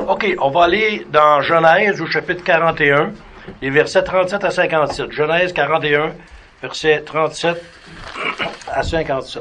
OK, on va aller dans Genèse au chapitre 41, les versets 37 à 57. Genèse 41, versets 37 à 57.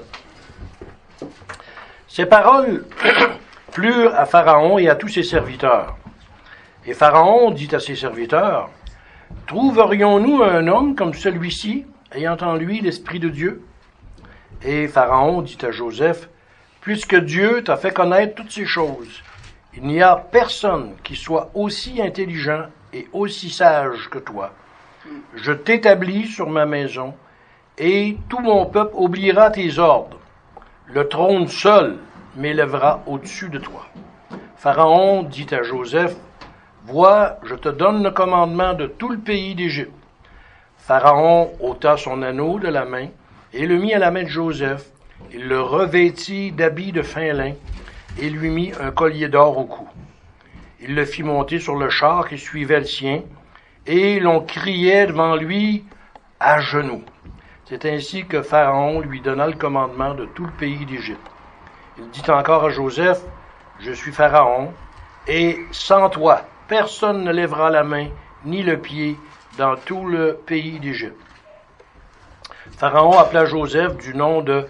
Ces paroles plurent à Pharaon et à tous ses serviteurs. Et Pharaon dit à ses serviteurs, « Trouverions-nous un homme comme celui-ci, ayant en lui l'Esprit de Dieu? » Et Pharaon dit à Joseph, « Puisque Dieu t'a fait connaître toutes ces choses, il n'y a personne qui soit aussi intelligent et aussi sage que toi. Je t'établis sur ma maison, et tout mon peuple oubliera tes ordres. Le trône seul m'élèvera au-dessus de toi. » Pharaon dit à Joseph, « Vois, je te donne le commandement de tout le pays d'Égypte. » Pharaon ôta son anneau de la main et le mit à la main de Joseph. Il le revêtit d'habits de fin lin et lui mit un collier d'or au cou. Il le fit monter sur le char qui suivait le sien, et l'on criait devant lui à genoux. C'est ainsi que Pharaon lui donna le commandement de tout le pays d'Égypte. Il dit encore à Joseph, « Je suis Pharaon, et sans toi, personne ne lèvera la main ni le pied dans tout le pays d'Égypte. » Pharaon appela Joseph du nom de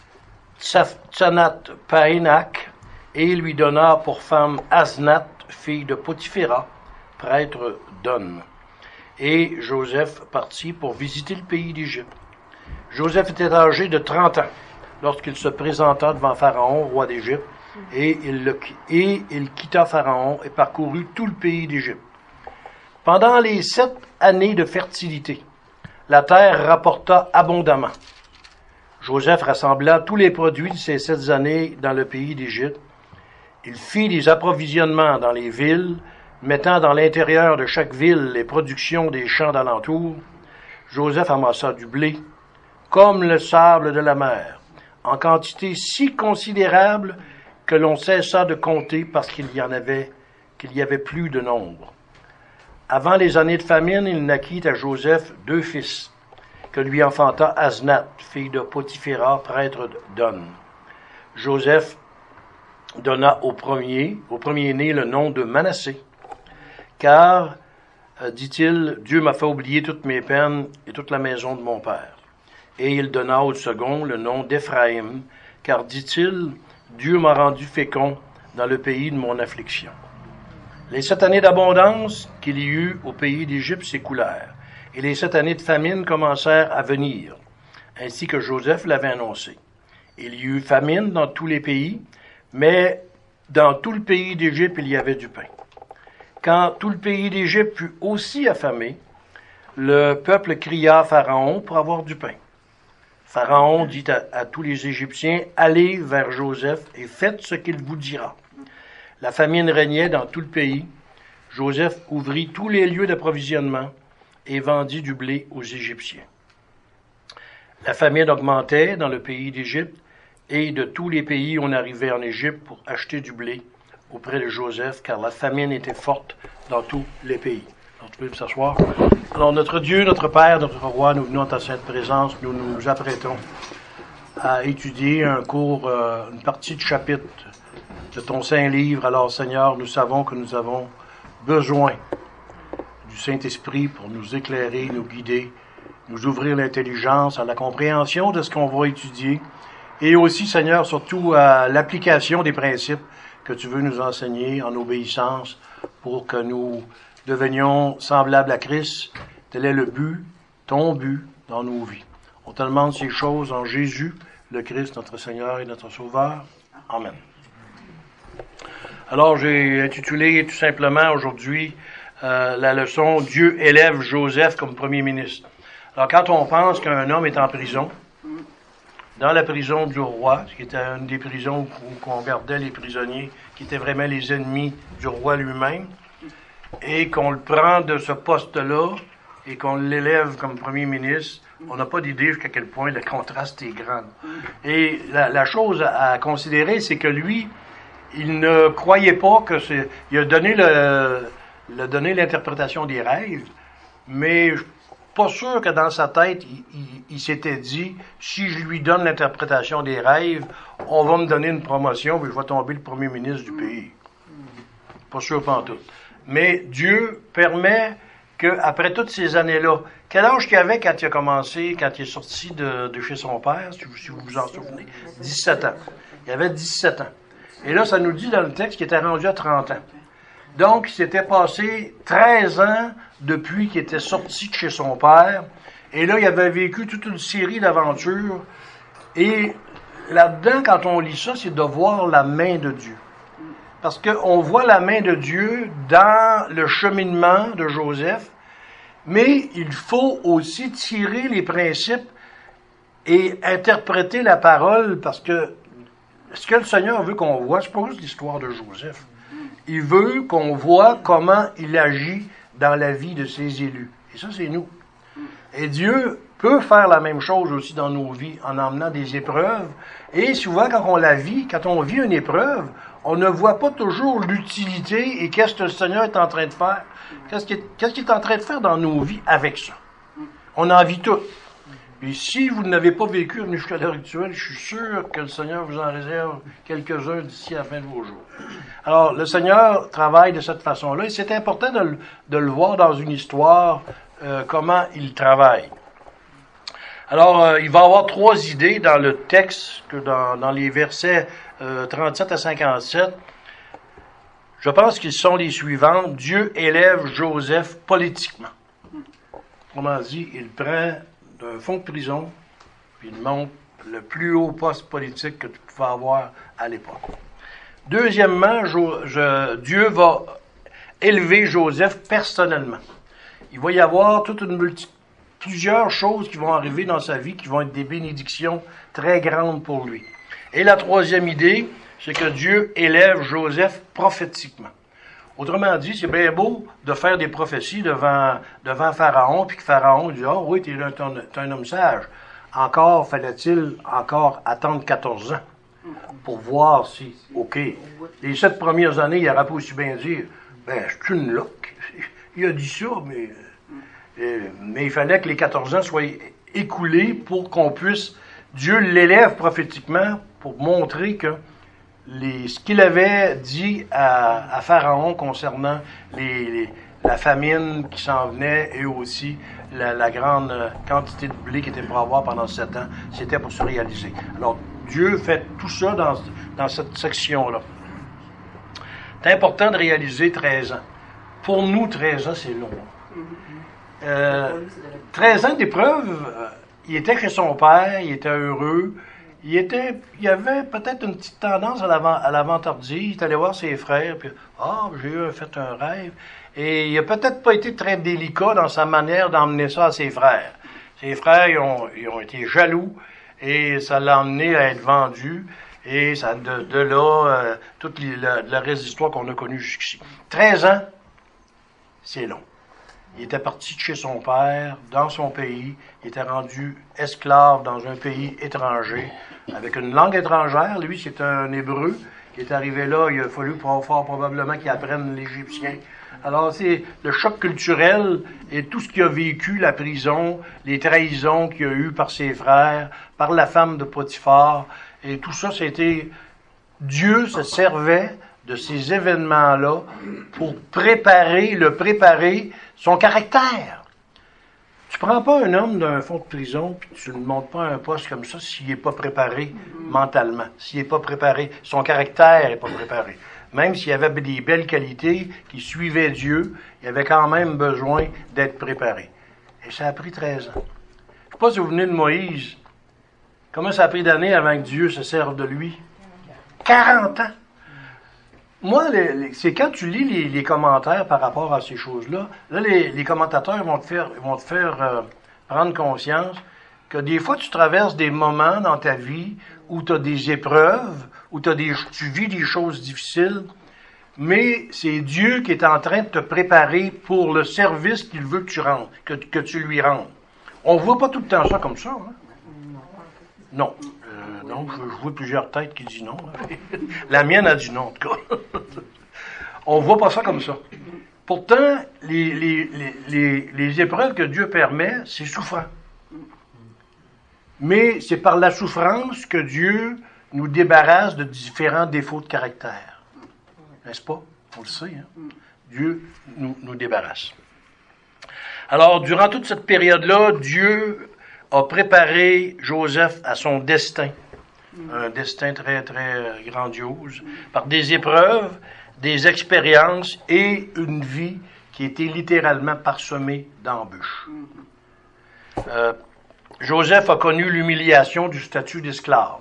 Tsanat-Paénak, et lui donna pour femme Asnath, fille de Potiphéra, prêtre d'On. Et Joseph partit pour visiter le pays d'Égypte. Joseph était âgé de 30 ans lorsqu'il se présenta devant Pharaon, roi d'Égypte, et il quitta Pharaon et parcourut tout le pays d'Égypte. Pendant les 7 années de fertilité, la terre rapporta abondamment. Joseph rassembla tous les produits de ces 7 années dans le pays d'Égypte. Il fit des approvisionnements dans les villes, mettant dans l'intérieur de chaque ville les productions des champs d'alentour. Joseph amassa du blé, comme le sable de la mer, en quantité si considérable que l'on cessa de compter parce qu'il y avait plus de nombre. Avant les années de famine, il naquit à Joseph 2 fils, que lui enfanta Asnath, fille de Potiphéra, prêtre d'On. Joseph donna au premier-né le nom de Manassé, car, dit-il, Dieu m'a fait oublier toutes mes peines et toute la maison de mon père. Et il donna au second le nom d'Éphraïm, car, dit-il, Dieu m'a rendu fécond dans le pays de mon affliction. Les 7 années d'abondance qu'il y eut au pays d'Égypte s'écoulèrent, et les 7 années de famine commencèrent à venir, ainsi que Joseph l'avait annoncé. Il y eut famine dans tous les pays, mais dans tout le pays d'Égypte, il y avait du pain. Quand tout le pays d'Égypte fut aussi affamé, le peuple cria à Pharaon pour avoir du pain. Pharaon dit à tous les Égyptiens, « Allez vers Joseph et faites ce qu'il vous dira. » La famine régnait dans tout le pays. Joseph ouvrit tous les lieux d'approvisionnement et vendit du blé aux Égyptiens. La famine augmentait dans le pays d'Égypte, et de tous les pays on arrivait en Égypte pour acheter du blé auprès de Joseph, car la famine était forte dans tous les pays. Alors, tu peux s'asseoir. Alors, notre Dieu, notre Père, notre Roi, nous venons à ta sainte présence, nous nous apprêtons à étudier une partie de chapitre de ton Saint Livre. Alors, Seigneur, nous savons que nous avons besoin du Saint-Esprit pour nous éclairer, nous guider, nous ouvrir l'intelligence à la compréhension de ce qu'on va étudier, et aussi, Seigneur, surtout à l'application des principes que tu veux nous enseigner en obéissance pour que nous devenions semblables à Christ. Tel est le but, ton but dans nos vies. On te demande ces choses en Jésus, le Christ, notre Seigneur et notre Sauveur. Amen. Alors, j'ai intitulé tout simplement aujourd'hui la leçon « Dieu élève Joseph comme premier ministre ». Alors, quand on pense qu'un homme est en prison, dans la prison du roi, qui était une des prisons où on gardait les prisonniers, qui étaient vraiment les ennemis du roi lui-même, et qu'on le prend de ce poste-là, et qu'on l'élève comme premier ministre, on n'a pas d'idée jusqu'à quel point le contraste est grand. Et la chose à considérer, c'est que lui, il ne croyait pas que c'est... Il a donné l'interprétation des rêves, mais pas sûr que dans sa tête, il s'était dit, si je lui donne l'interprétation des rêves, on va me donner une promotion, puis je vais tomber le premier ministre du pays. Pas sûr pantoute. Mais Dieu permet qu'après toutes ces années-là, quel âge qu'il avait quand il a commencé, quand il est sorti de chez son père, si vous vous en souvenez? 17 ans. Il avait 17 ans. Et là, ça nous dit dans le texte qu'il était rendu à 30 ans. Donc, il s'était passé 13 ans depuis qu'il était sorti de chez son père. Et là, il avait vécu toute une série d'aventures. Et là-dedans, quand on lit ça, c'est de voir la main de Dieu. Parce qu'on voit la main de Dieu dans le cheminement de Joseph, mais il faut aussi tirer les principes et interpréter la parole, parce que ce que le Seigneur veut qu'on voit, c'est pas juste l'histoire de Joseph. Il veut qu'on voit comment il agit dans la vie de ses élus. Et ça, c'est nous. Et Dieu peut faire la même chose aussi dans nos vies en emmenant des épreuves. Et souvent, quand on vit une épreuve, on ne voit pas toujours l'utilité et qu'est-ce que le Seigneur est en train de faire. Qu'est-ce qu'il est en train de faire dans nos vies avec ça. On en vit tout. Et si vous n'avez pas vécu une jusqu'à l'heure actuelle, je suis sûr que le Seigneur vous en réserve quelques-uns d'ici à la fin de vos jours. Alors, le Seigneur travaille de cette façon-là, et c'est important de le voir dans une histoire, comment il travaille. Alors, il va y avoir 3 idées dans le texte, que dans les versets 37 à 57. Je pense qu'ils sont les suivants. Dieu élève Joseph politiquement. Autrement dit, il prend d'un fond de prison, puis il monte le plus haut poste politique que tu pouvais avoir à l'époque. Deuxièmement, Dieu va élever Joseph personnellement. Il va y avoir plusieurs choses qui vont arriver dans sa vie qui vont être des bénédictions très grandes pour lui. Et la 3e idée, c'est que Dieu élève Joseph prophétiquement. Autrement dit, c'est bien beau de faire des prophéties devant Pharaon, puis que Pharaon dit « Oh oui, t'es un homme sage. » Encore fallait-il attendre 14 ans pour voir si, OK, les 7 premières années, il n'aurait pas aussi bien dire « Ben, c'est une loque. » Il a dit ça, mais il fallait que les 14 ans soient écoulés pour qu'on puisse... Dieu l'élève prophétiquement pour montrer que ce qu'il avait dit à Pharaon concernant la famine qui s'en venait et aussi la grande quantité de blé qu'il était pour avoir pendant 7 ans, c'était pour se réaliser. Alors, Dieu fait tout ça dans cette section-là. C'est important de réaliser 13 ans. Pour nous, 13 ans, c'est long. 13 ans d'épreuve, il était chez son père, il était heureux. Il avait peut-être une petite tendance à la vantardise. Il est allé voir ses frères, puis j'ai fait un rêve. Et il a peut-être pas été très délicat dans sa manière d'emmener ça à ses frères. Ses frères, ils ont été jaloux, et ça l'a emmené à être vendu. Et ça, de là, toute le reste de l'histoire qu'on a connue jusqu'ici. 13 ans, c'est long. Il était parti de chez son père, dans son pays. Il était rendu esclave dans un pays étranger, avec une langue étrangère. Lui, c'est un Hébreu. Il est arrivé là, il a fallu fort probablement qu'il apprenne l'Égyptien. Alors, c'est le choc culturel et tout ce qu'il a vécu, la prison, les trahisons qu'il a eues par ses frères, par la femme de Potiphar. Et tout ça, c'était... Dieu se servait de ces événements-là pour préparer son caractère. Tu prends pas un homme d'un fond de prison puis tu ne montes pas un poste comme ça s'il n'est pas préparé mentalement, s'il n'est pas préparé, son caractère n'est pas préparé. Même s'il avait des belles qualités, qui suivaient Dieu, il avait quand même besoin d'être préparé. Et ça a pris 13 ans. Je ne sais pas si vous venez de Moïse. Comment ça a pris d'années avant que Dieu se serve de lui? 40 ans. Moi, c'est quand tu lis les commentaires par rapport à ces choses-là, là, les commentateurs vont te faire prendre conscience que des fois, tu traverses des moments dans ta vie où tu as des épreuves, où tu vis des choses difficiles, mais c'est Dieu qui est en train de te préparer pour le service qu'il veut que tu rendes, que tu lui rendes. On ne voit pas tout le temps ça comme ça. Hein? Non. Non, je vois plusieurs têtes qui disent non. La mienne a dit non, en tout cas. On ne voit pas ça comme ça. Pourtant, les épreuves que Dieu permet, c'est souffrant. Mais c'est par la souffrance que Dieu nous débarrasse de différents défauts de caractère. N'est-ce pas? On le sait, hein? Dieu nous débarrasse. Alors, durant toute cette période-là, Dieu a préparé Joseph à son destin. Un destin très, très grandiose, par des épreuves, des expériences et une vie qui était littéralement parsemée d'embûches. Joseph a connu l'humiliation du statut d'esclave.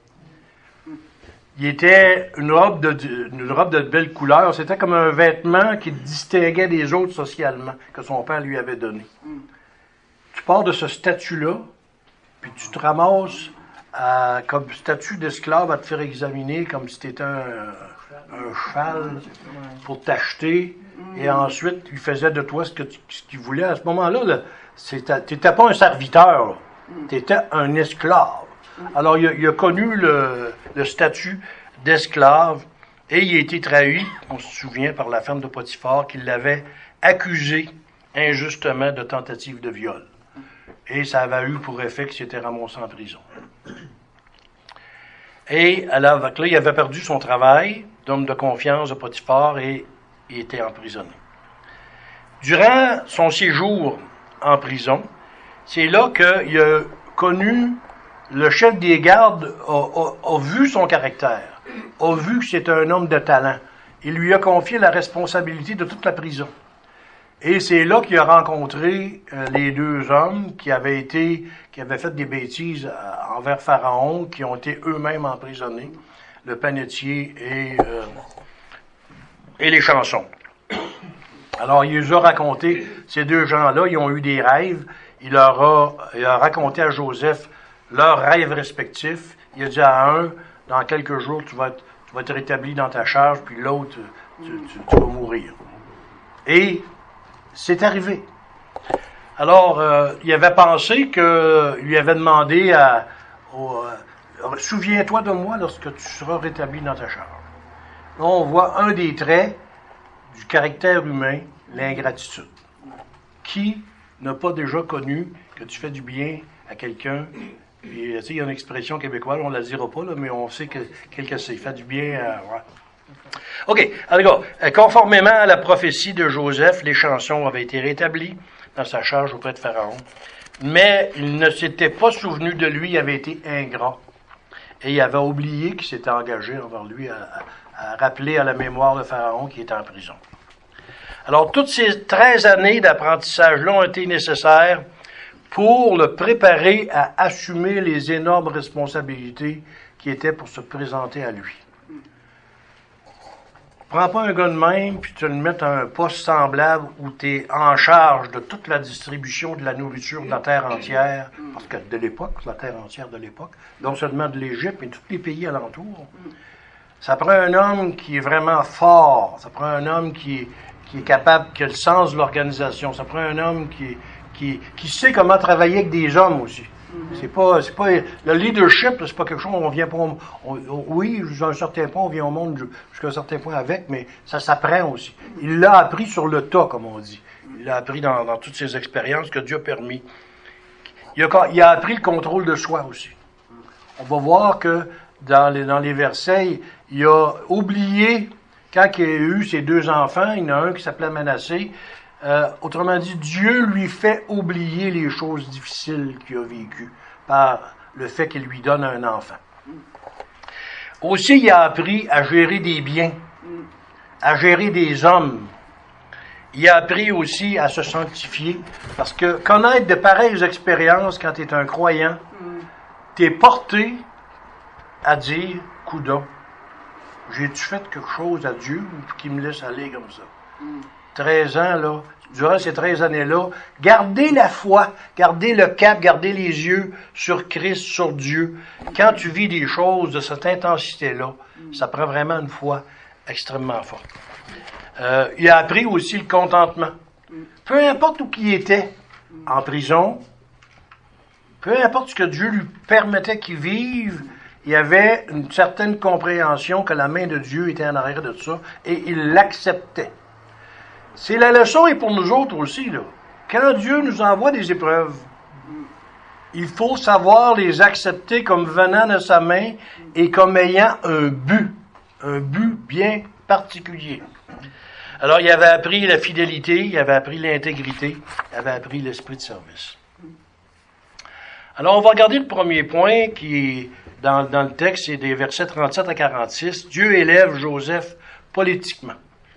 Il était une robe de belle couleur. C'était comme un vêtement qui distinguait des autres socialement, que son père lui avait donné. Tu pars de ce statut-là, puis tu te ramasses comme statut d'esclave à te faire examiner comme si tu étais un cheval pour t'acheter. Et ensuite, il faisait de toi ce qu'il voulait. À ce moment-là, tu n'étais pas un serviteur, tu étais un esclave. Alors, il a connu le statut d'esclave et il a été trahi, on se souvient, par la femme de Potiphar qui l'avait accusé injustement de tentative de viol. Et ça avait eu pour effet qu'il s'était ramassé en prison. Et alors, là, il avait perdu son travail d'homme de confiance de Potiphar et il était emprisonné. Durant son séjour en prison, c'est là qu'il a connu, le chef des gardes a vu son caractère, a vu que c'était un homme de talent. Il lui a confié la responsabilité de toute la prison. Et c'est là qu'il a rencontré les deux hommes qui avaient fait des bêtises envers Pharaon, qui ont été eux-mêmes emprisonnés, le panetier et les chansons. Alors, il les a raconté, ces deux gens-là, ils ont eu des rêves. Il a raconté à Joseph leurs rêves respectifs. Il a dit à un, dans quelques jours, tu vas être rétabli dans ta charge, puis l'autre, tu vas mourir. Et c'est arrivé. Alors, il avait pensé qu'il lui avait demandé souviens-toi de moi lorsque tu seras rétabli dans ta charge. Là, on voit un des traits du caractère humain, l'ingratitude. Qui n'a pas déjà connu que tu fais du bien à quelqu'un? Et, il y a une expression québécoise, on ne la dira pas, là, mais on sait quel que c'est. Fait du bien à... Ouais. OK. Alors, conformément à la prophétie de Joseph, les chansons avaient été rétablies dans sa charge auprès de Pharaon. Mais il ne s'était pas souvenu de lui, il avait été ingrat. Et il avait oublié qu'il s'était engagé envers lui à rappeler à la mémoire de Pharaon qui était en prison. Alors, toutes ces 13 années d'apprentissage-là ont été nécessaires pour le préparer à assumer les énormes responsabilités qui étaient pour se présenter à lui. Prends pas un gars de même, puis tu le mets à un poste semblable où tu es en charge de toute la distribution de la nourriture de la terre entière, parce que de l'époque, la terre entière de l'époque, non seulement de l'Égypte, mais de tous les pays alentours. Ça prend un homme qui est vraiment fort, ça prend un homme qui est capable, qui a le sens de l'organisation, ça prend un homme qui sait comment travailler avec des hommes aussi. C'est pas le leadership, c'est pas quelque chose on vient pas oui, jusqu'à un certain point on vient au monde jusqu'à un certain point avec, mais ça s'apprend aussi. Il l'a appris sur le tas, comme on dit. Il l'a appris dans toutes ses expériences que Dieu a permis. Il a appris le contrôle de soi aussi. On va voir que dans les versets, il a oublié quand il a eu ses deux enfants, il y en a un qui s'appelait Manassé. Autrement dit, Dieu lui fait oublier les choses difficiles qu'il a vécues par le fait qu'il lui donne un enfant. Aussi, il a appris à gérer des biens, à gérer des hommes. Il a appris aussi à se sanctifier, parce que connaître de pareilles expériences quand tu es un croyant, tu es porté à dire, coudonc, j'ai-tu fait quelque chose à Dieu qui me laisse aller comme ça? 13 ans, là, durant ces 13 années-là, gardez la foi, gardez le cap, gardez les yeux sur Christ, sur Dieu. Quand tu vis des choses de cette intensité-là, ça prend vraiment une foi extrêmement forte. Il a appris aussi le contentement. Peu importe où il était, en prison, peu importe ce que Dieu lui permettait qu'il vive, il y avait une certaine compréhension que la main de Dieu était en arrière de tout ça, et il l'acceptait. C'est la leçon et pour nous autres aussi, là. Quand Dieu nous envoie des épreuves, il faut savoir les accepter comme venant de sa main et comme ayant un but bien particulier. Alors, il avait appris la fidélité, il avait appris l'intégrité, il avait appris l'esprit de service. Alors, on va regarder le premier point qui est dans le texte, c'est des versets 37 à 46. Dieu élève Joseph politiquement.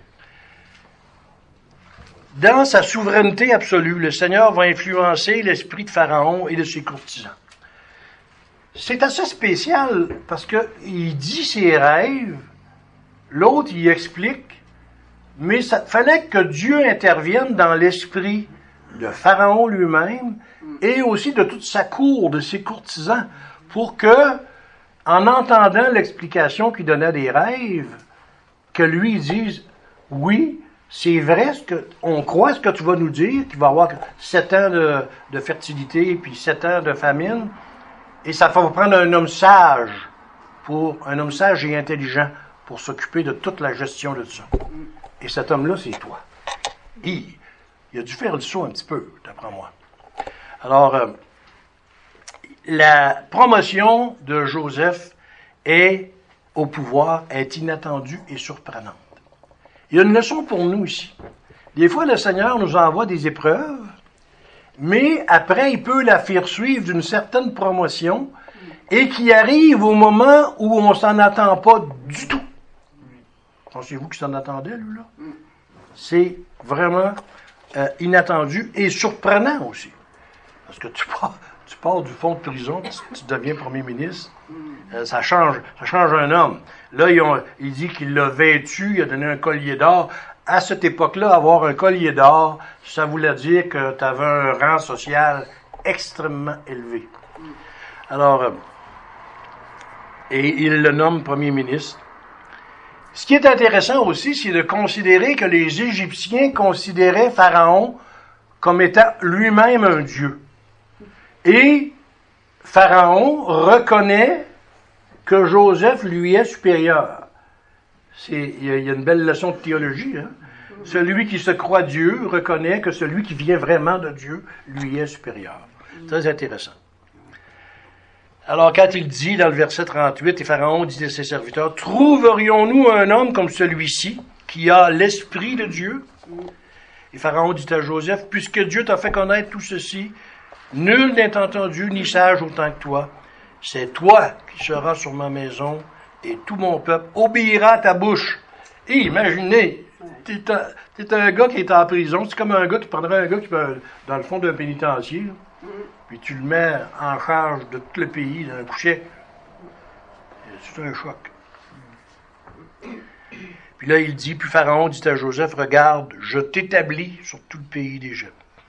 Dans sa souveraineté absolue, le Seigneur va influencer l'esprit de Pharaon et de ses courtisans. C'est assez spécial parce que il dit ses rêves, l'autre il explique, mais ça fallait que Dieu intervienne dans l'esprit de Pharaon lui-même et aussi de toute sa cour, de ses courtisans, pour que, en entendant l'explication qu'il donnait des rêves, que lui il dise oui, c'est vrai, on croit ce que tu vas nous dire, qu'il va y avoir 7 ans de fertilité, puis 7 ans de famine, et ça va prendre un homme sage et intelligent pour s'occuper de toute la gestion de ça. Et cet homme-là, c'est toi. Il a dû faire le saut un petit peu, d'après moi. Alors, la promotion de Joseph au pouvoir est inattendue et surprenante. Il y a une leçon pour nous ici. Des fois, le Seigneur nous envoie des épreuves, mais après, il peut la faire suivre d'une certaine promotion et qui arrive au moment où on s'en attend pas du tout. Pensez-vous qu'il s'en attendait, lui, là? C'est vraiment inattendu et surprenant aussi. Parce que tu pars du fond de prison, tu deviens premier ministre, ça change un homme. Là, il dit qu'il l'a vêtu, il a donné un collier d'or. À cette époque-là, avoir un collier d'or, ça voulait dire que tu avais un rang social extrêmement élevé. Alors, et il le nomme premier ministre. Ce qui est intéressant aussi, c'est de considérer que les Égyptiens considéraient Pharaon comme étant lui-même un dieu. Et Pharaon reconnaît que Joseph lui est supérieur. Il y a une belle leçon de théologie. Hein? Celui qui se croit Dieu reconnaît que celui qui vient vraiment de Dieu lui est supérieur. Très intéressant. Alors, quand il dit dans le verset 38, et Pharaon dit à ses serviteurs, « Trouverions-nous un homme comme celui-ci, qui a l'esprit de Dieu? » Et Pharaon dit à Joseph, « Puisque Dieu t'a fait connaître tout ceci, nul n'est entendu ni sage autant que toi. C'est toi qui seras sur ma maison, et tout mon peuple obéira à ta bouche. » Et imaginez, t'es un gars qui est en prison, c'est comme un gars qui prendrait un gars qui va dans le fond d'un pénitencier, là, puis tu le mets en charge de tout le pays dans un couchet. C'est un choc. Puis là, il dit, puis Pharaon dit à Joseph, « Regarde, je t'établis sur tout le pays d'Égypte. »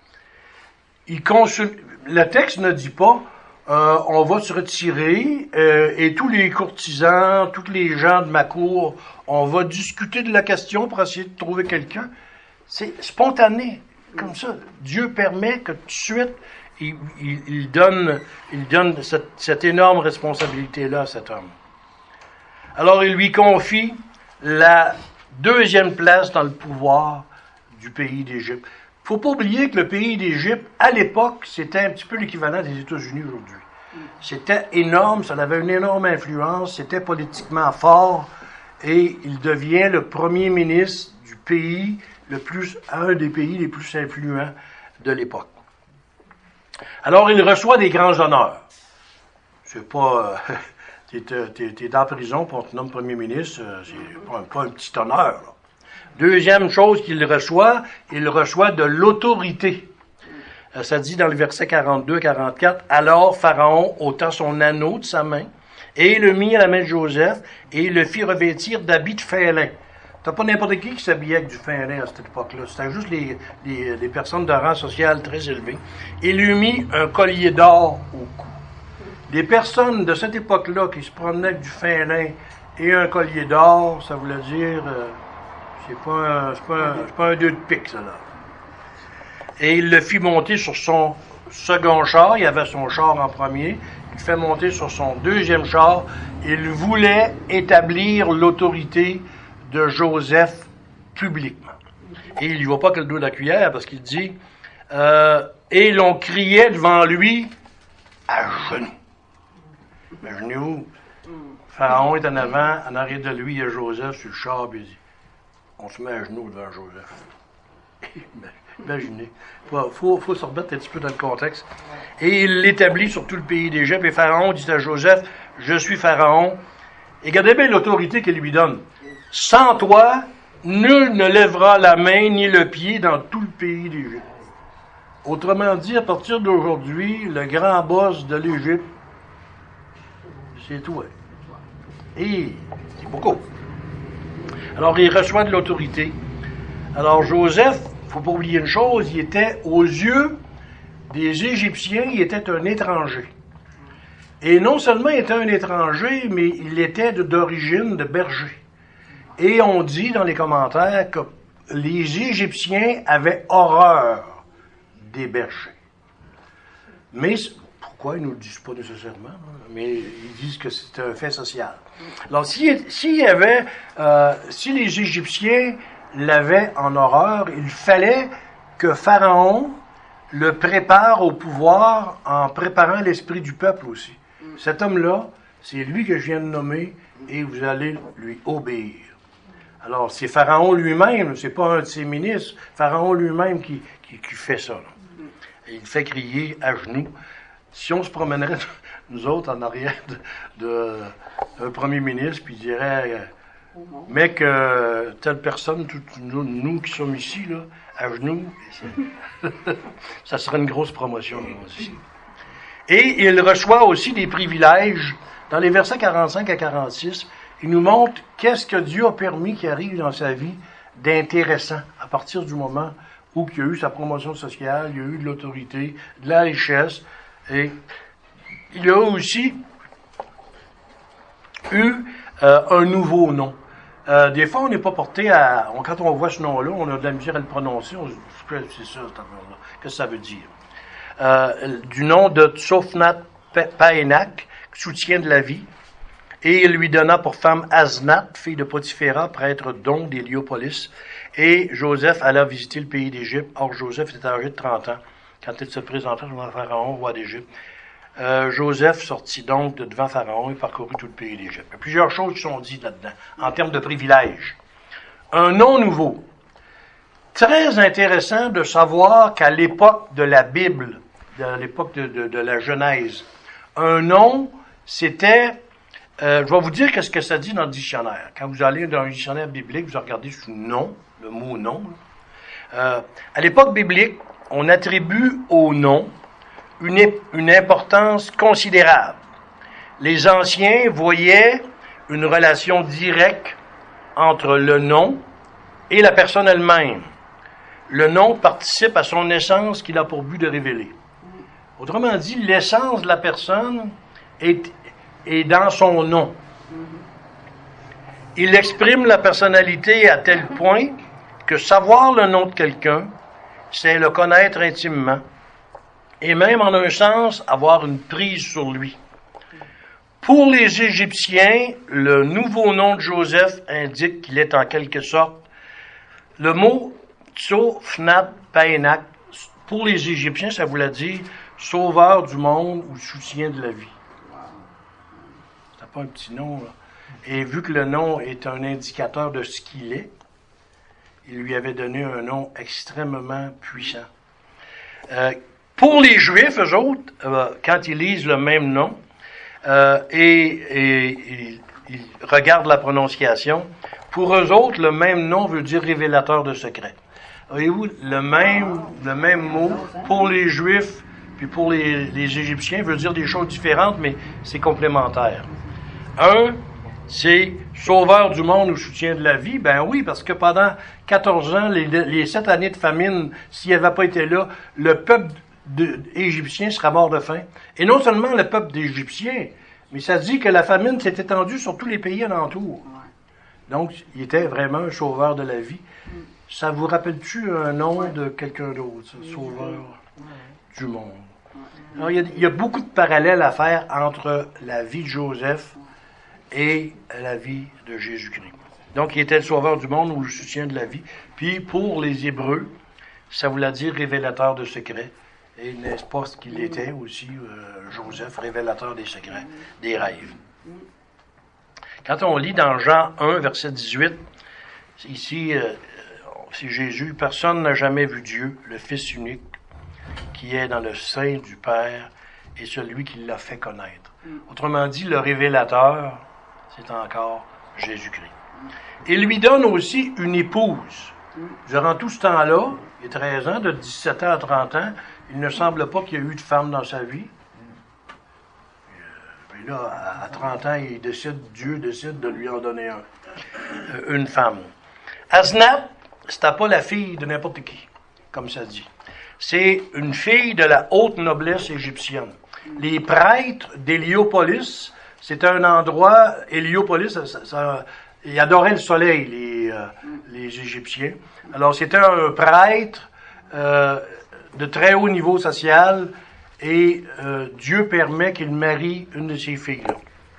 Le texte ne dit pas, on va se retirer et tous les courtisans, tous les gens de ma cour, on va discuter de la question pour essayer de trouver quelqu'un. C'est spontané, comme ça. Dieu permet que tout de suite, il donne cette énorme responsabilité-là à cet homme. Alors, il lui confie la deuxième place dans le pouvoir du pays d'Égypte. Il ne faut pas oublier que le pays d'Égypte, à l'époque, c'était un petit peu l'équivalent des États-Unis aujourd'hui. C'était énorme, ça avait une énorme influence, c'était politiquement fort, et il devient le premier ministre du pays, un des pays les plus influents de l'époque. Alors, il reçoit des grands honneurs. C'est pas... t'es en prison, pour on te nomme premier ministre, c'est pas un petit honneur, là. Deuxième chose qu'il reçoit, il reçoit de l'autorité. Ça dit dans le verset 42-44, « Alors Pharaon ôta son anneau de sa main, et le mit à la main de Joseph, et il le fit revêtir d'habits de fin lin. » T'as pas n'importe qui s'habillait avec du fin lin à cette époque-là. C'était juste les personnes de rang social très élevé. Il lui mit un collier d'or au cou. Les personnes de cette époque-là qui se promenaient avec du fin lin et un collier d'or, ça voulait dire... c'est pas un 2 de pique, ça, là. Et il le fit monter sur son second char. Il avait son char en premier. Il le fait monter sur son deuxième char. Il voulait établir l'autorité de Joseph publiquement. Et il n'y va pas que le dos de la cuillère, parce qu'il dit et l'on criait devant lui à genoux. Imaginez-vous, Pharaon est en avant, en arrière de lui, il y a Joseph sur le char, puis il dit, on se met à genoux devant Joseph. Imaginez. Faut se remettre un petit peu dans le contexte. Et il l'établit sur tout le pays d'Égypte. Et Pharaon dit à Joseph, je suis Pharaon. Et regardez bien l'autorité qu'il lui donne. Sans toi, nul ne lèvera la main ni le pied dans tout le pays d'Égypte. Autrement dit, à partir d'aujourd'hui, le grand boss de l'Égypte, c'est toi. Et c'est beaucoup. Alors, il reçoit de l'autorité. Alors, Joseph, il ne faut pas oublier une chose, il était, aux yeux des Égyptiens, il était un étranger. Et non seulement il était un étranger, mais il était d'origine de berger. Et on dit dans les commentaires que les Égyptiens avaient horreur des bergers. Mais pourquoi ils ne nous le disent pas nécessairement? Mais ils disent que c'est un fait social. Alors, si les Égyptiens l'avaient en horreur, il fallait que Pharaon le prépare au pouvoir en préparant l'esprit du peuple aussi. Cet homme-là, c'est lui que je viens de nommer et vous allez lui obéir. Alors, c'est Pharaon lui-même, c'est pas un de ses ministres, Pharaon lui-même qui fait ça. Là. Et il fait crier à genoux. Si on se promènerait, nous autres, en arrière d'un premier ministre, puis il dirait, mec, telle personne, nous qui sommes ici, là, à genoux, ça serait une grosse promotion. Aussi. Et il reçoit aussi des privilèges. Dans les versets 45 à 46, il nous montre qu'est-ce que Dieu a permis qu'il arrive dans sa vie d'intéressant à partir du moment où il y a eu sa promotion sociale, il y a eu de l'autorité, de la richesse, et il a aussi eu un nouveau nom. Des fois, on n'est pas porté à... quand on voit ce nom-là, on a de la misère à le prononcer, on se dit, c'est ça, cette affaire-là. Qu'est-ce que ça veut dire? Du nom de Tsofnat Paénak, soutien de la vie, et il lui donna pour femme Asnath, fille de Potiphéra, prêtre d'On d'Héliopolis, et Joseph alla visiter le pays d'Égypte. Or, Joseph était âgé de 30 ans quand il se présenta devant Pharaon, roi d'Égypte. Joseph sortit donc de devant Pharaon et parcourut tout le pays d'Égypte. Il y a plusieurs choses qui sont dites là-dedans, en termes de privilèges. Un nom nouveau. Très intéressant de savoir qu'à l'époque de la Bible, à l'époque de la Genèse, un nom, c'était... je vais vous dire qu'est-ce que ça dit dans le dictionnaire. Quand vous allez dans un dictionnaire biblique, vous regardez sous nom, le mot nom. À l'époque biblique, on attribue au nom une importance considérable. Les anciens voyaient une relation directe entre le nom et la personne elle-même. Le nom participe à son essence qu'il a pour but de révéler. Autrement dit, l'essence de la personne est dans son nom. Il exprime la personnalité à tel point que savoir le nom de quelqu'un, c'est le connaître intimement, et même en un sens, avoir une prise sur lui. Pour les Égyptiens, le nouveau nom de Joseph indique qu'il est en quelque sorte le mot Tsofnat Paénak. Pour les Égyptiens, ça voulait dire sauveur du monde ou soutien de la vie. C'est pas un petit nom, là. Et vu que le nom est un indicateur de ce qu'il est, il lui avait donné un nom extrêmement puissant. Pour les Juifs, eux autres, quand ils lisent le même nom, et ils regardent la prononciation, pour eux autres, le même nom veut dire révélateur de secrets. Voyez-vous, le même mot, pour les Juifs, puis pour les Égyptiens, veut dire des choses différentes, mais c'est complémentaire. Un, c'est sauveur du monde ou soutien de la vie. Ben oui, parce que pendant 14 ans, les 7 années de famine, s'il n'avait pas été là, le peuple égyptien sera mort de faim. Et non seulement le peuple d'Égyptiens, mais ça dit que la famine s'est étendue sur tous les pays alentours. Donc, il était vraiment un sauveur de la vie. Ça vous rappelle-tu un nom de quelqu'un d'autre, ça? Sauveur du monde? Alors, il y a beaucoup de parallèles à faire entre la vie de Joseph et la vie de Jésus-Christ. Donc, il était le sauveur du monde ou le soutien de la vie. Puis, pour les Hébreux, ça voulait dire révélateur de secrets. Et n'est-ce pas ce qu'il était aussi, Joseph, révélateur des secrets, des rêves. Quand on lit dans Jean 1, verset 18, Ici, c'est Jésus. Personne n'a jamais vu Dieu, le Fils unique, qui est dans le sein du Père et celui qui l'a fait connaître. Autrement dit, le révélateur, c'est encore Jésus-Christ. Il lui donne aussi une épouse. Durant tout ce temps-là, il y a 13 ans, de 17 ans à 30 ans, il ne semble pas qu'il y ait eu de femme dans sa vie. Et là, à 30 ans, Dieu décide de lui en donner une femme. Asnath, c'était pas la fille de n'importe qui, comme ça dit. C'est une fille de la haute noblesse égyptienne. Les prêtres d'Héliopolis, c'était un endroit, Héliopolis, ils adoraient le soleil, les Égyptiens. Alors, c'était un prêtre de très haut niveau social et Dieu permet qu'il marie une de ses filles-là.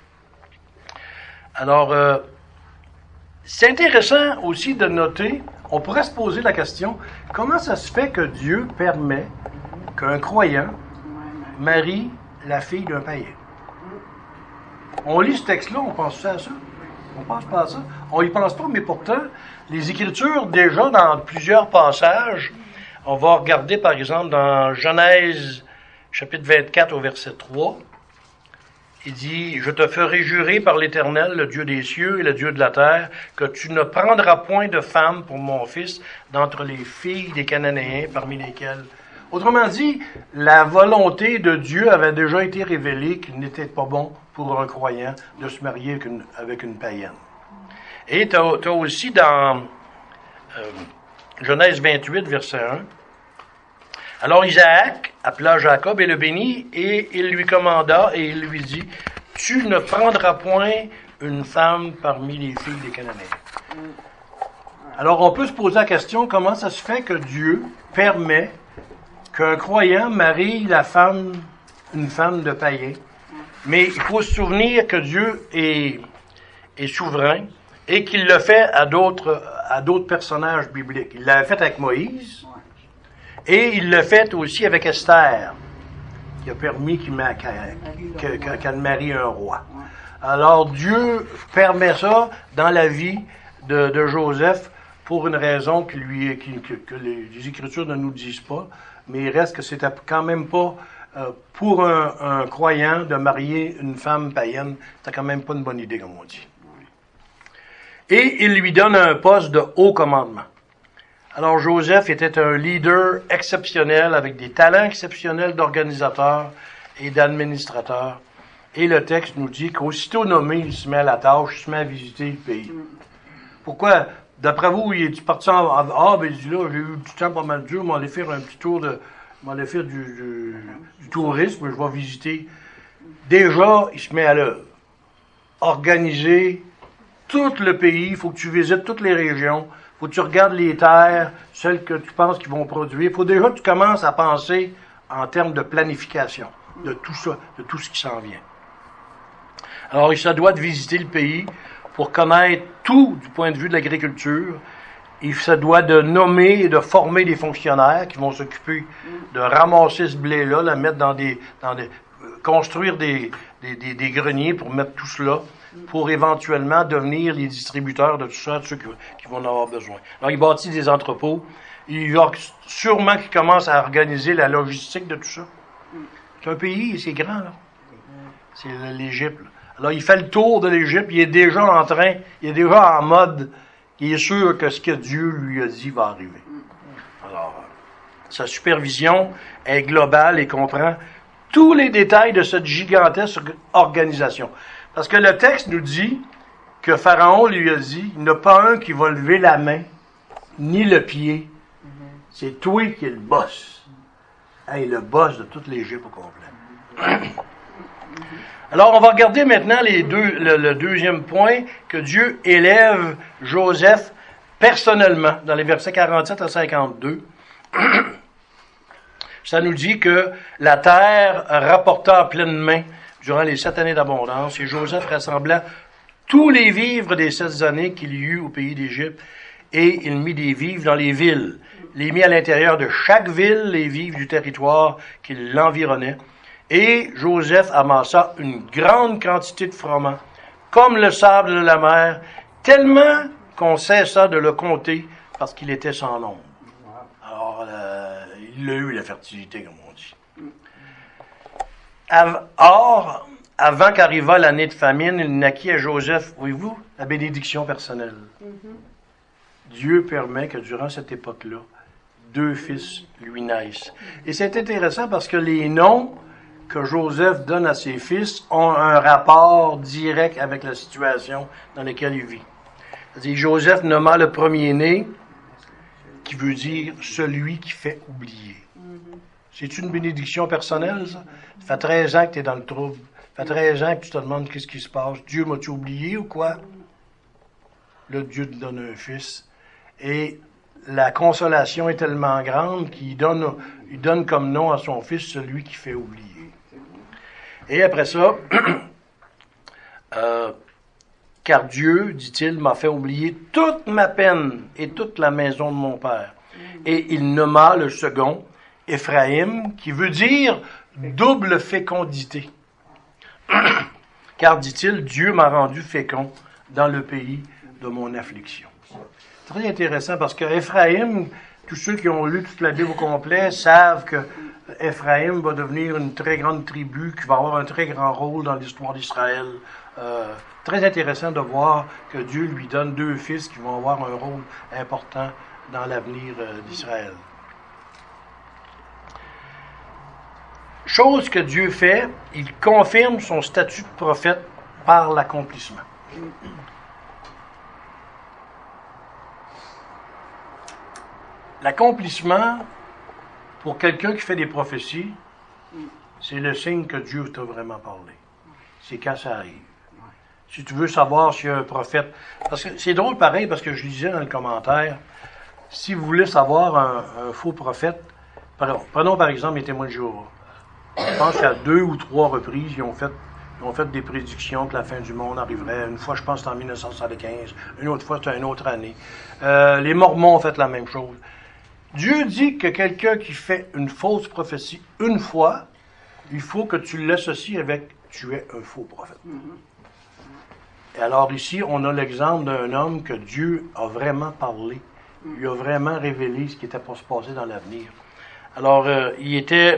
Alors, c'est intéressant aussi de noter, on pourrait se poser la question, comment ça se fait que Dieu permet qu'un croyant marie la fille d'un païen? On lit ce texte-là, on pense à ça? On pense pas à ça. On y pense pas, mais pourtant, les Écritures, déjà dans plusieurs passages, on va regarder par exemple dans Genèse, chapitre 24 au verset 3, il dit « Je te ferai jurer par l'Éternel, le Dieu des cieux et le Dieu de la terre, que tu ne prendras point de femme pour mon fils d'entre les filles des Cananéens parmi lesquelles... » Autrement dit, la volonté de Dieu avait déjà été révélée qu'il n'était pas bon pour un croyant de se marier avec une païenne. Et tu as aussi dans Genèse 28, verset 1, « Alors Isaac appela Jacob et le bénit, et il lui commanda, et il lui dit, « Tu ne prendras point une femme parmi les filles des Cananéens. » Alors on peut se poser la question, comment ça se fait que Dieu permet qu'un croyant marie une femme de païen? Mais il faut se souvenir que Dieu est souverain et qu'il le fait à d'autres personnages bibliques. Il l'a fait avec Moïse et il l'a fait aussi avec Esther, qui a permis qu'elle marie un roi. Alors Dieu permet ça dans la vie de Joseph pour une raison que les Écritures ne nous disent pas, mais il reste que c'était quand même pas pour un croyant de marier une femme païenne, c'était quand même pas une bonne idée, comme on dit. Et il lui donne un poste de haut commandement. Alors Joseph était un leader exceptionnel, avec des talents exceptionnels d'organisateur et d'administrateur. Et le texte nous dit qu'aussitôt nommé, il se met à la tâche, il se met à visiter le pays. Pourquoi? D'après vous, il est parti ben il dit là, j'ai eu du temps pas mal dur, m'en aller faire un petit tour m'en aller faire du tourisme, je vais visiter. Déjà, il se met à l'œuvre. Organiser tout le pays, il faut que tu visites toutes les régions, il faut que tu regardes les terres, celles que tu penses qu'ils vont produire. Il faut déjà que tu commences à penser en termes de planification, de tout ça, de tout ce qui s'en vient. Alors, il se doit de visiter le pays pour connaître tout du point de vue de l'agriculture. Il se doit de nommer et de former des fonctionnaires qui vont s'occuper de ramasser ce blé-là, la mettre construire des greniers pour mettre tout cela, pour éventuellement devenir les distributeurs de tout ça, de ceux qui vont en avoir besoin. Alors, il bâtit des entrepôts. Il va sûrement qu'il commence à organiser la logistique de tout ça. C'est un pays, c'est grand, là. C'est l'Égypte, là. Alors, il fait le tour de l'Égypte, il est déjà en mode, il est sûr que ce que Dieu lui a dit va arriver. Alors, sa supervision est globale et comprend tous les détails de cette gigantesque organisation. Parce que le texte nous dit que Pharaon lui a dit, il n'y en a pas un qui va lever la main, ni le pied. C'est toi qui es le boss. Hey, le boss de toute l'Égypte au complet. Alors, on va regarder maintenant le deuxième point, que Dieu élève Joseph personnellement, dans les versets 47 à 52. Ça nous dit que la terre rapporta en pleine main durant les 7 années d'abondance, et Joseph rassembla tous les vivres des 7 années qu'il y eut au pays d'Égypte, et il mit des vivres dans les villes, les mit à l'intérieur de chaque ville, les vivres du territoire qui l'environnait. Et Joseph amassa une grande quantité de froment, comme le sable de la mer, tellement qu'on cessa de le compter parce qu'il était sans nombre. Alors, il a eu la fertilité, comme on dit. Or, avant qu'arrivât l'année de famine, il naquit à Joseph, voyez-vous, la bénédiction personnelle. Dieu permet que durant cette époque-là, 2 fils lui naissent. Et c'est intéressant parce que les noms que Joseph donne à ses fils ont un rapport direct avec la situation dans laquelle il vit. C'est-à-dire, Joseph nomma le premier-né, qui veut dire celui qui fait oublier. C'est une bénédiction personnelle, ça? Ça fait 13 ans que tu es dans le trouble. Ça fait 13 ans que tu te demandes qu'est-ce qui se passe. Dieu m'a-tu oublié ou quoi? Là, Dieu te donne un fils. Et la consolation est tellement grande qu'il donne comme nom à son fils celui qui fait oublier. Et après ça, car Dieu, dit-il, m'a fait oublier toute ma peine et toute la maison de mon père. Et il nomma le second, Éphraïm, qui veut dire double fécondité. Car, dit-il, Dieu m'a rendu fécond dans le pays de mon affliction. Très intéressant parce que Éphraïm, tous ceux qui ont lu toute la Bible au complet savent que Éphraïm va devenir une très grande tribu qui va avoir un très grand rôle dans l'histoire d'Israël. Très intéressant de voir que Dieu lui donne 2 fils qui vont avoir un rôle important dans l'avenir d'Israël. Chose que Dieu fait, il confirme son statut de prophète par l'accomplissement. L'accomplissement, pour quelqu'un qui fait des prophéties, c'est le signe que Dieu t'a vraiment parlé. C'est quand ça arrive. Si tu veux savoir s'il y a un prophète... Parce que c'est drôle pareil, parce que je lisais dans le commentaire, si vous voulez savoir un faux prophète, prenons par exemple les témoins de Jéhovah. Je pense qu'à 2 ou 3 reprises, ils ont fait des prédictions que la fin du monde arriverait. Une fois, je pense, c'était en 1975. Une autre fois, c'était une autre année. Les Mormons ont fait la même chose. Dieu dit que quelqu'un qui fait une fausse prophétie une fois, il faut que tu l'associes avec « tu es un faux prophète ». Et alors ici, on a l'exemple d'un homme que Dieu a vraiment parlé. Il a vraiment révélé ce qui était pour se passer dans l'avenir. Alors, il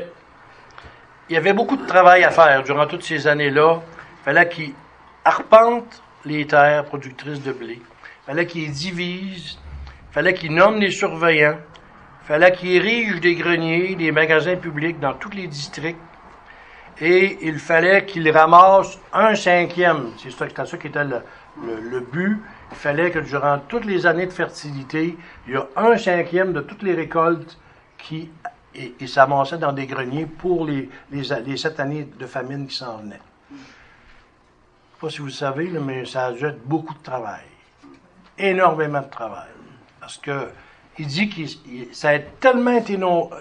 y avait beaucoup de travail à faire durant toutes ces années-là. Il fallait qu'il arpente les terres productrices de blé. Il fallait qu'il divise. Il fallait qu'il nomme les surveillants. Il fallait qu'il érige des greniers, des magasins publics dans tous les districts. Et il fallait qu'il ramasse 1/5. C'était ça qui était le but. Il fallait que durant toutes les années de fertilité, il y a 1/5 de toutes les récoltes qui s'amassaient dans des greniers pour les 7 années de famine qui s'en venaient. Je ne sais pas si vous le savez, mais ça a dû être beaucoup de travail. Énormément de travail. Parce que il dit que ça a tellement été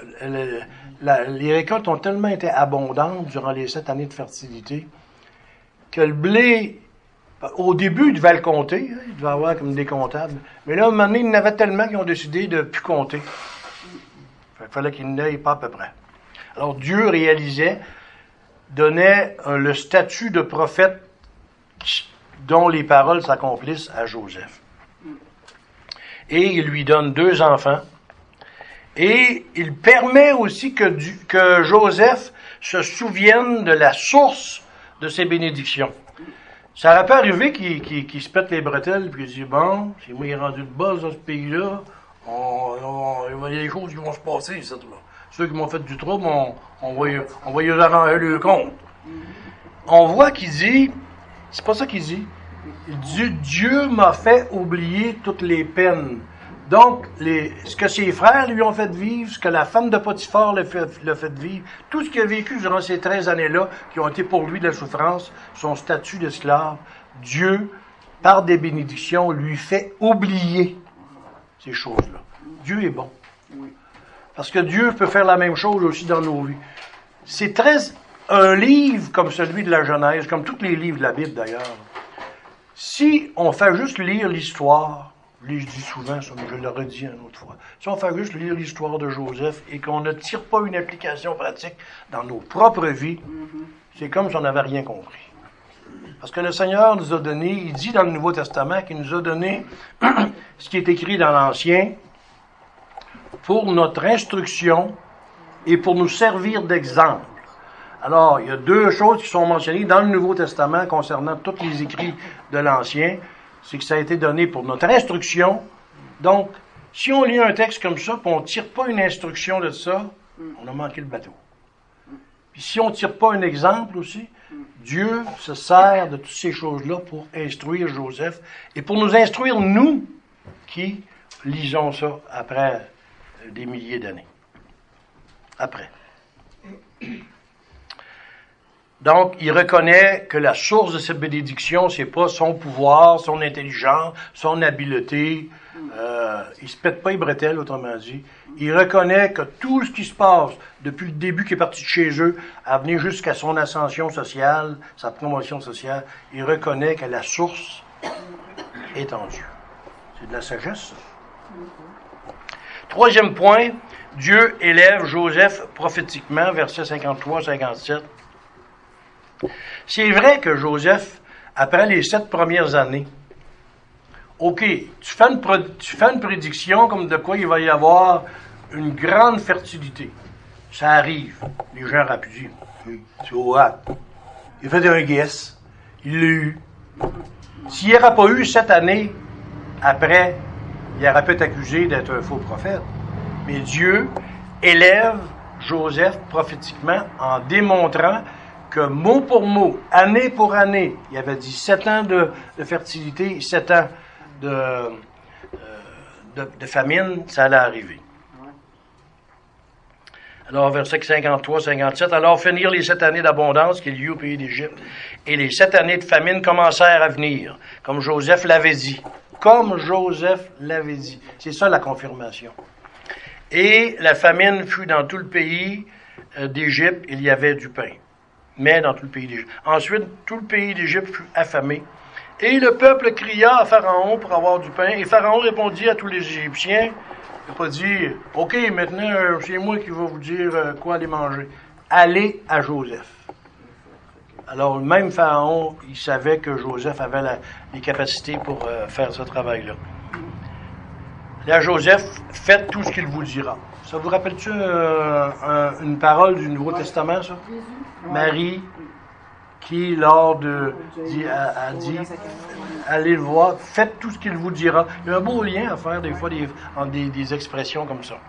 les récoltes ont tellement été abondantes durant les 7 années de fertilité que le blé, au début, il devait le compter. Il devait avoir comme des comptables. Mais là, à un moment donné, il y en avait tellement qu'ils ont décidé de ne plus compter. Il fallait qu'il n'aille pas à peu près. Alors, Dieu réalisait, donnait le statut de prophète dont les paroles s'accomplissent à Joseph. Et il lui donne 2 enfants. Et il permet aussi que Joseph se souvienne de la source de ses bénédictions. Ça aurait pu arriver qu'il se pète les bretelles et qu'il dise, bon, c'est moi qui ai rendu le boss dans ce pays-là, il y a des choses qui vont se passer, ça, là. Ceux qui m'ont fait du trouble, on va y arranger le compte. On voit qu'il dit, c'est pas ça qu'il dit. Il dit, Dieu m'a fait oublier toutes les peines. Donc, ce que ses frères lui ont fait vivre, ce que la femme de Potiphar l'a fait vivre, tout ce qu'il a vécu durant ces 13 années-là, qui ont été pour lui de la souffrance, son statut d'esclave, Dieu, par des bénédictions, lui fait oublier ces choses-là. Dieu est bon. Parce que Dieu peut faire la même chose aussi dans nos vies. C'est un livre comme celui de la Genèse, comme tous les livres de la Bible d'ailleurs. Si on fait juste lire l'histoire, je dis souvent, ça, mais je le redis une autre fois, si on fait juste lire l'histoire de Joseph et qu'on ne tire pas une application pratique dans nos propres vies, c'est comme si on n'avait rien compris. Parce que le Seigneur nous a donné, il dit dans le Nouveau Testament qu'il nous a donné ce qui est écrit dans l'Ancien pour notre instruction et pour nous servir d'exemple. Alors, il y a deux choses qui sont mentionnées dans le Nouveau Testament concernant tous les écrits de l'Ancien. C'est que ça a été donné pour notre instruction. Donc, si on lit un texte comme ça, puis on ne tire pas une instruction de ça, on a manqué le bateau. Puis si on ne tire pas un exemple aussi, Dieu se sert de toutes ces choses-là pour instruire Joseph et pour nous instruire, nous, qui lisons ça après des milliers d'années. Après. Donc, il reconnaît que la source de cette bénédiction, c'est pas son pouvoir, son intelligence, son habileté. Il se pète pas les bretelles, autrement dit. Il reconnaît que tout ce qui se passe depuis le début qu'il est parti de chez eux, à venir jusqu'à son ascension sociale, sa promotion sociale, il reconnaît que la source est en Dieu. C'est de la sagesse, ça. Troisième point, Dieu élève Joseph prophétiquement, versets 53-57. C'est vrai que Joseph, après les 7 premières années, OK, tu fais une prédiction comme de quoi il va y avoir une grande fertilité. Ça arrive. Les gens auraient pu dire, c'est what? Il a fait un guess. Il l'a eu. S'il n'aurait pas eu 7 années après, il aurait pu être accusé d'être un faux prophète. Mais Dieu élève Joseph prophétiquement en démontrant que mot pour mot, année pour année, il avait dit 7 ans de fertilité, 7 ans de famine, ça allait arriver. Alors, verset 53-57, alors finirent les 7 années d'abondance qu'il y eut au pays d'Égypte, et les 7 années de famine commencèrent à venir, comme Joseph l'avait dit. Comme Joseph l'avait dit. C'est ça la confirmation. Et la famine fut dans tout le pays d'Égypte, il y avait du pain. Mais dans tout le pays d'Égypte. Ensuite, tout le pays d'Égypte fut affamé. Et le peuple cria à Pharaon pour avoir du pain. Et Pharaon répondit à tous les Égyptiens. Il n'a pas dit, « OK, maintenant, c'est moi qui vais vous dire quoi aller manger. Allez à Joseph. » Alors, même Pharaon, il savait que Joseph avait les capacités pour faire ce travail-là. Allez à Joseph, faites tout ce qu'il vous dira. Ça vous rappelle-tu une parole du Nouveau Testament, ça? Marie, qui, a dit, allez le voir, faites tout ce qu'il vous dira. Il y a un beau lien à faire, des fois, des expressions comme ça.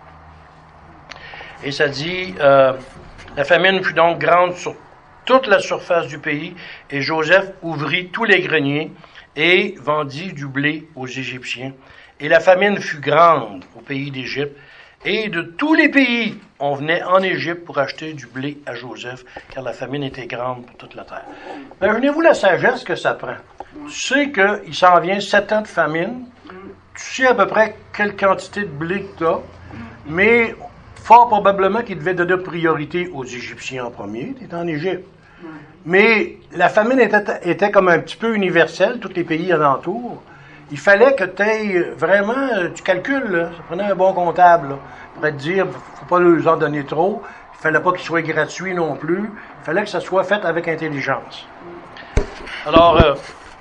Et ça dit, la famine fut donc grande sur toute la surface du pays, et Joseph ouvrit tous les greniers et vendit du blé aux Égyptiens. Et la famine fut grande au pays d'Égypte, et de tous les pays, on venait en Égypte pour acheter du blé à Joseph, car la famine était grande pour toute la terre. Imaginez-vous la sagesse que ça prend. Tu sais qu'il s'en vient 7 ans de famine, tu sais à peu près quelle quantité de blé que tu as, mais fort probablement qu'il devait donner priorité aux Égyptiens en premier, tu es en Égypte. Mais la famine était comme un petit peu universelle, tous les pays alentours. Il fallait que tu aies vraiment, tu calcules, là, ça prenait un bon comptable, là, pour te dire, faut pas leur en donner trop, il fallait pas qu'il soit gratuit non plus, il fallait que ça soit fait avec intelligence. Alors,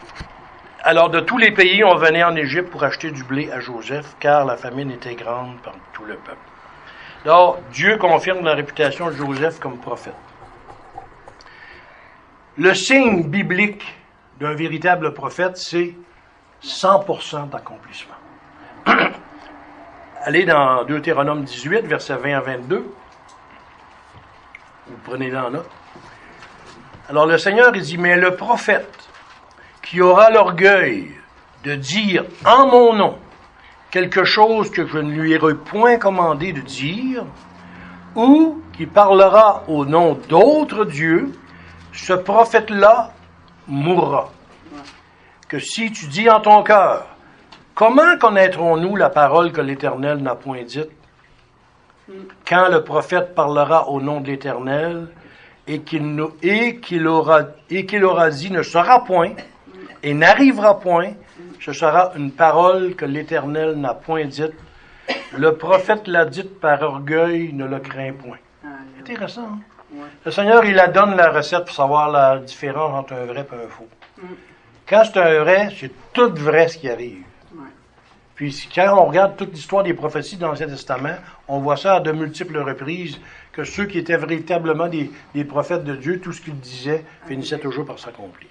de tous les pays, on venait en Égypte pour acheter du blé à Joseph, car la famine était grande par tout le peuple. Alors, Dieu confirme la réputation de Joseph comme prophète. Le signe biblique d'un véritable prophète, c'est 100% d'accomplissement. Allez dans Deutéronome 18, versets 20 à 22. Vous prenez-le en note. Alors le Seigneur, il dit, mais le prophète qui aura l'orgueil de dire en mon nom quelque chose que je ne lui aurai point commandé de dire, ou qui parlera au nom d'autres dieux, ce prophète-là mourra. Que si tu dis en ton cœur, comment connaîtrons-nous la parole que l'Éternel n'a point dite? Quand le prophète parlera au nom de l'Éternel et qu'il aura dit ne sera point et n'arrivera point, ce sera une parole que l'Éternel n'a point dite. Le prophète l'a dite par orgueil, ne le craint point. Intéressant, hein? Le Seigneur, il donne la recette pour savoir la différence entre un vrai et un faux. Quand c'est un vrai, c'est tout vrai ce qui arrive. Puis quand on regarde toute l'histoire des prophéties de l'Ancien Testament, on voit ça à de multiples reprises, que ceux qui étaient véritablement des prophètes de Dieu, tout ce qu'ils disaient finissait toujours par s'accomplir.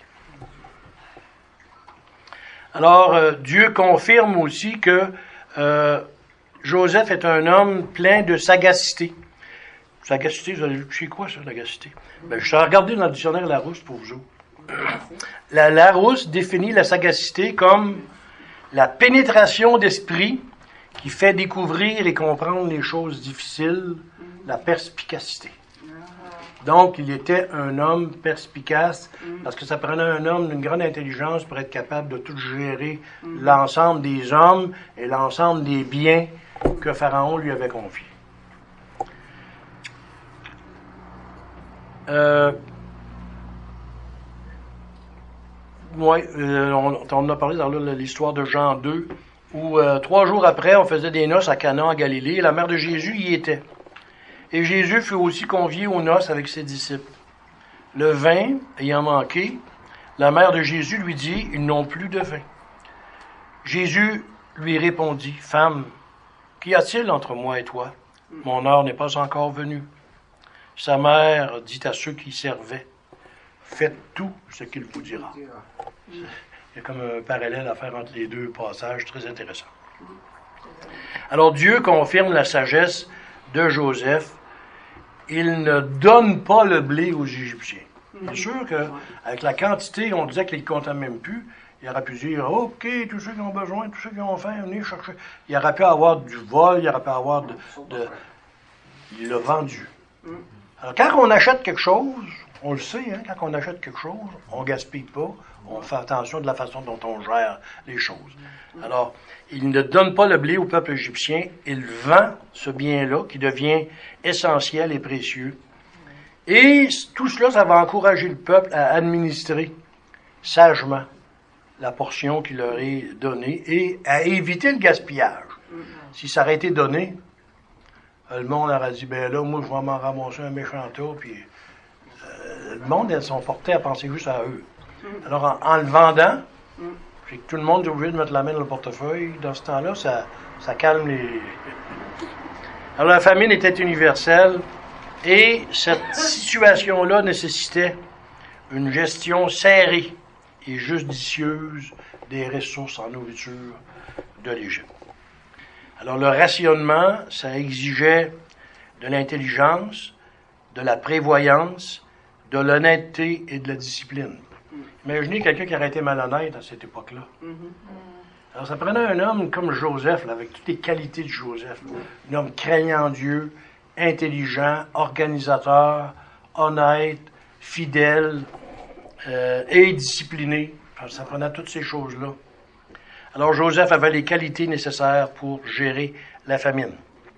Alors, Dieu confirme aussi que Joseph est un homme plein de sagacité. Sagacité, vous allez c'est quoi ça, sagacité? Ben, je suis regardé dans le dictionnaire Larousse pour vous autres. La Larousse définit la sagacité comme la pénétration d'esprit qui fait découvrir et comprendre les choses difficiles, la perspicacité. Donc, il était un homme perspicace, parce que ça prenait un homme d'une grande intelligence pour être capable de tout gérer l'ensemble des hommes et l'ensemble des biens que Pharaon lui avait confiés. On a parlé dans l'histoire de Jean 2, où 3 jours après, on faisait des noces à Cana en Galilée, et la mère de Jésus y était. Et Jésus fut aussi convié aux noces avec ses disciples. Le vin ayant manqué, la mère de Jésus lui dit, ils n'ont plus de vin. Jésus lui répondit, femme, qu'y a-t-il entre moi et toi? Mon heure n'est pas encore venue. Sa mère dit à ceux qui servaient, faites tout ce qu'il vous dira. Il y a comme un parallèle à faire entre les deux passages, très intéressant. Alors Dieu confirme la sagesse de Joseph. Il ne donne pas le blé aux Égyptiens. C'est sûr qu'avec la quantité, on disait qu'il ne comptait même plus. Il aurait pu dire, OK, tous ceux qui ont besoin, tous ceux qui ont faim, venez chercher. Il aurait pu avoir du vol, il aurait pu avoir il l'a vendu. Alors, quand on achète quelque chose, on le sait, hein, quand on achète quelque chose, on ne gaspille pas, on fait attention de la façon dont on gère les choses. Alors, il ne donne pas le blé au peuple égyptien, il vend ce bien-là qui devient essentiel et précieux. Et tout cela, ça va encourager le peuple à administrer sagement la portion qui leur est donnée et à éviter le gaspillage. Si ça aurait été donné, le monde aurait dit, ben là, moi, je vais m'en ramasser un méchant tas, puis le monde, elles sont portées à penser juste à eux. Alors, en le vendant, puis que tout le monde est obligé de mettre la main dans le portefeuille, dans ce temps-là, ça calme les... Alors, la famine était universelle, et cette situation-là nécessitait une gestion serrée et judicieuse des ressources en nourriture de l'Égypte. Alors, le rationnement, ça exigeait de l'intelligence, de la prévoyance, de l'honnêteté et de la discipline. Imaginez quelqu'un qui aurait été malhonnête à cette époque-là. Alors, ça prenait un homme comme Joseph, là, avec toutes les qualités de Joseph. Un homme craignant Dieu, intelligent, organisateur, honnête, fidèle et discipliné. Alors, ça prenait toutes ces choses-là. Alors, Joseph avait les qualités nécessaires pour gérer la famine.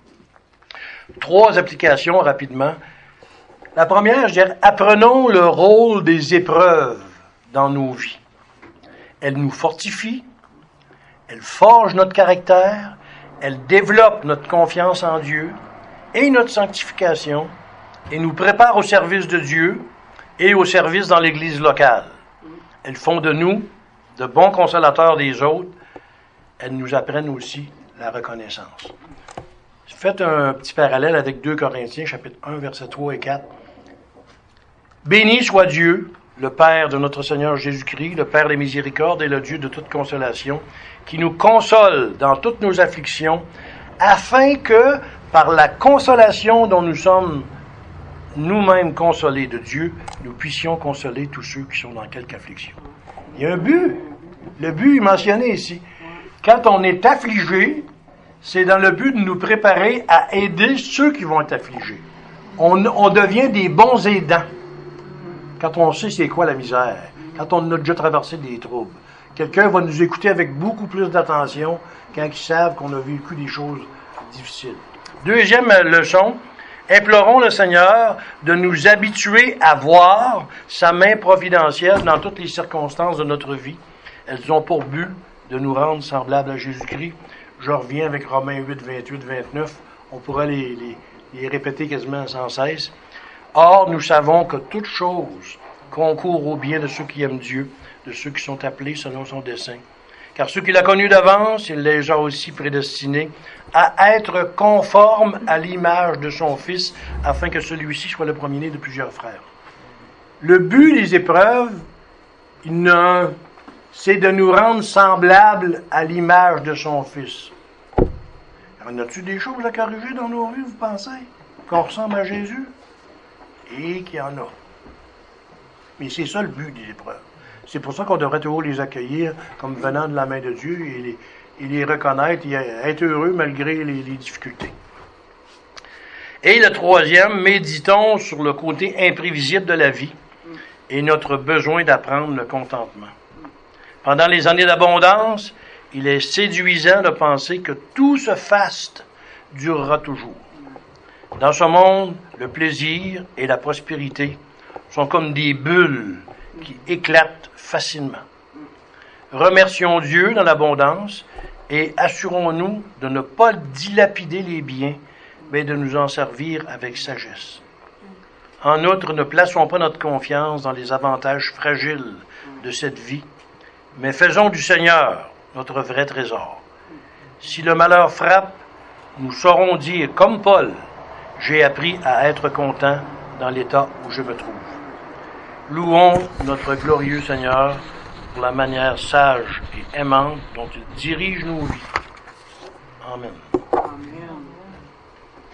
3 applications rapidement. La première, je dirais, apprenons le rôle des épreuves dans nos vies. Elles nous fortifient, elles forgent notre caractère, elles développent notre confiance en Dieu et notre sanctification et nous préparent au service de Dieu et au service dans l'Église locale. Elles font de nous de bons consolateurs des autres. Elles nous apprennent aussi la reconnaissance. Faites un petit parallèle avec 2 Corinthiens, chapitre 1, versets 3 et 4. Béni soit Dieu, le Père de notre Seigneur Jésus-Christ, le Père des miséricordes et le Dieu de toute consolation, qui nous console dans toutes nos afflictions, afin que, par la consolation dont nous sommes nous-mêmes consolés de Dieu, nous puissions consoler tous ceux qui sont dans quelque affliction. Il y a un but. Le but est mentionné ici. Quand on est affligé, c'est dans le but de nous préparer à aider ceux qui vont être affligés. On devient des bons aidants quand on sait c'est quoi la misère, quand on a déjà traversé des troubles. Quelqu'un va nous écouter avec beaucoup plus d'attention quand ils savent qu'on a vécu des choses difficiles. 2e leçon, implorons le Seigneur de nous habituer à voir sa main providentielle dans toutes les circonstances de notre vie. Elles ont pour but de nous rendre semblables à Jésus-Christ. Je reviens avec Romains 8, 28, 29. On pourra les répéter quasiment sans cesse. Or, nous savons que toute chose concourt au bien de ceux qui aiment Dieu, de ceux qui sont appelés selon son dessein. Car ceux qu'il a connus d'avance, il les a aussi prédestinés à être conformes à l'image de son Fils, afin que celui-ci soit le premier-né de plusieurs frères. Le but des épreuves, c'est de nous rendre semblables à l'image de son Fils. En a-t-il des choses à corriger dans nos vies, vous pensez? Qu'on ressemble à Jésus? Et qu'il y en a. Mais c'est ça le but des épreuves. C'est pour ça qu'on devrait toujours les accueillir comme venant de la main de Dieu et les reconnaître et être heureux malgré les difficultés. Et le troisième, méditons sur le côté imprévisible de la vie et notre besoin d'apprendre le contentement. Pendant les années d'abondance, il est séduisant de penser que tout ce faste durera toujours. Dans ce monde, le plaisir et la prospérité sont comme des bulles qui éclatent facilement. Remercions Dieu dans l'abondance et assurons-nous de ne pas dilapider les biens, mais de nous en servir avec sagesse. En outre, ne plaçons pas notre confiance dans les avantages fragiles de cette vie, mais faisons du Seigneur notre vrai trésor. Si le malheur frappe, nous saurons dire, comme Paul, « J'ai appris à être content dans l'état où je me trouve. » Louons notre glorieux Seigneur pour la manière sage et aimante dont il dirige nos vies. Amen.